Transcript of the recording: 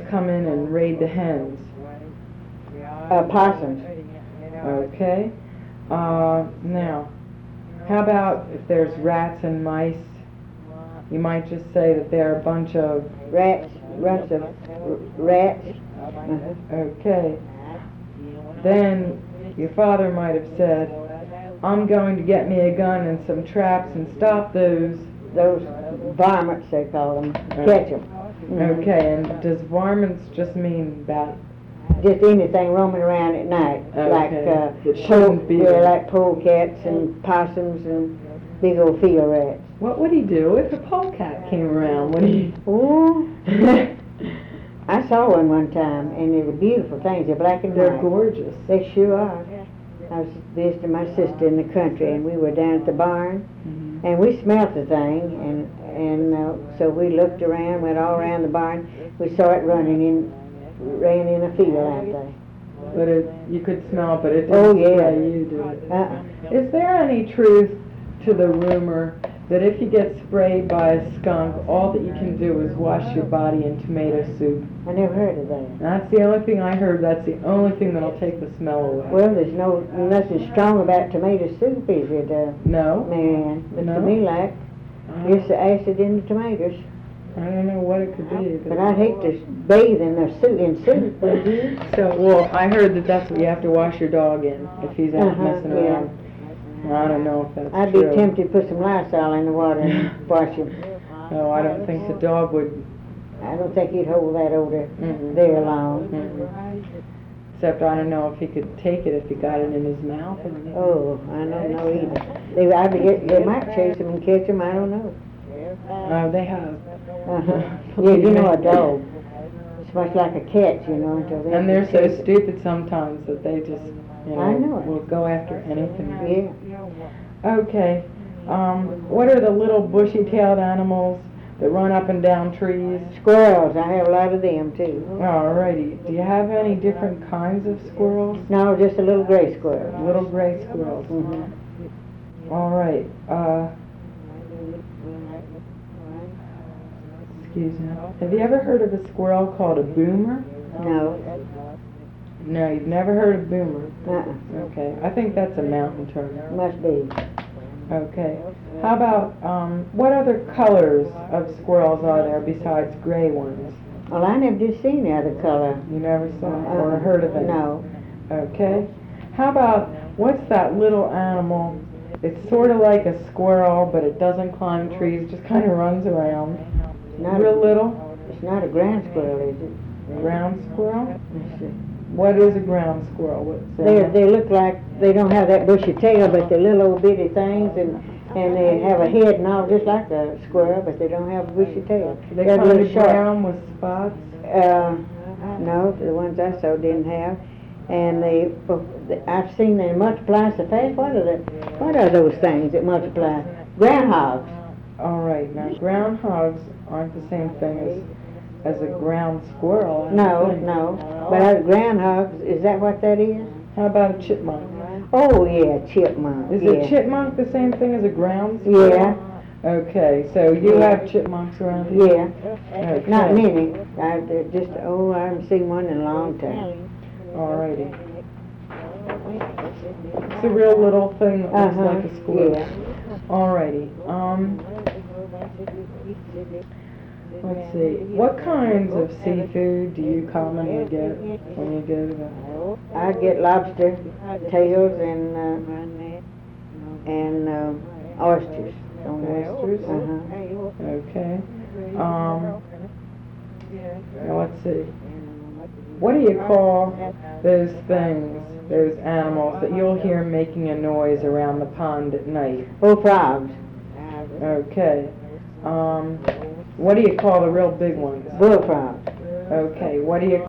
come in and raid the hens? Possums. Okay. Now, how about if there's rats and mice? You might just say that there are a bunch of Rats. Rats. Okay. Then your father might have said, I'm going to get me a gun and some traps and stop those. Those varmints, they call them. Catch them. Okay, and does varmints just mean about Just anything roaming around at night, that shouldn't be there? like polecats and possums and big old field rats. What would he do if a polecat came around? Would he? Ooh. I saw one time, and they were beautiful things. They're black and white. They're gorgeous. They sure are. I was visiting my sister in the country, and we were down at the barn, and we smelt the thing, and so we looked around, went all around the barn. We saw it ran in a field out there. But you could smell it, but it didn't Oh, yeah. spray you, did it? Is there any truth to the rumor that if you get sprayed by a skunk, all that you can do is wash your body in tomato soup? I never heard of that. That's the only thing I heard. That's the only thing that'll take the smell away. Well, there's nothing strong about tomato soup, is it? No? Man, looks No? to me like it's the acid in the tomatoes. I don't know what it could be. But I'd hate to bathe in the soup, would you? So, well, I heard that's what you have to wash your dog in if he's out messing yeah. around. I don't know if that's I'd true. be tempted to put some Lysol in the water and wash him. No, I don't think the dog would. I don't think he'd hold that odor there long. Except I don't know if he could take it if he got it in his mouth. Oh, I don't know either. They might chase him and catch him, I don't know. They have. Yeah, you know, a dog. It's much like a cat, you know. Until they And they're so chase it. stupid sometimes that they just, I know it. will go after anything. Yeah. Okay. What are the little bushy-tailed animals that run up and down trees? Squirrels, I have a lot of them too. Alrighty. Do you have any different kinds of squirrels? No, just a little gray squirrel. Little gray squirrels. All right. Excuse me. Have you ever heard of a squirrel called a boomer? No. No, you've never heard of boomer. Uh-uh. Okay. I think that's a mountain term. Must be. Okay. How about what other colors of squirrels are there besides gray ones? Well, I never just seen the other color. You never saw or heard of it? No. Okay. How about what's that little animal? It's sort of like a squirrel, but it doesn't climb trees. Just kind of runs around. Real little. It's not a ground squirrel, is it? Ground squirrel? Let's see. What is a ground squirrel? What's that? They look like they don't have that bushy tail, but they're little old bitty things, and they have a head and all just like a squirrel, but they don't have a bushy tail. They They're kind little of short. brown with spots? No, the ones I saw didn't have. And I've seen them multiply so fast. What are those things that multiply? Groundhogs. All right. Now, groundhogs aren't the same thing as a ground squirrel. I No, don't think. no. But groundhogs, is that what that is? How about a chipmunk? Oh, yeah, chipmunk. Is yeah. a chipmunk the same thing as a ground squirrel? Yeah. Okay, so you have chipmunks around here? Yeah. Okay. Not many. I haven't seen one in a long time. Alrighty. It's a real little thing that looks like a squirrel. Yeah. Alrighty. Let's see. What kinds of seafood do you commonly get when you go to the... I get lobster tails and oysters. Oysters? Okay. Now let's see. What do you call those things, those animals that you'll hear making a noise around the pond at night? Bullfrogs. Okay. What do you call the real big ones? Bullfrogs. Okay. What do you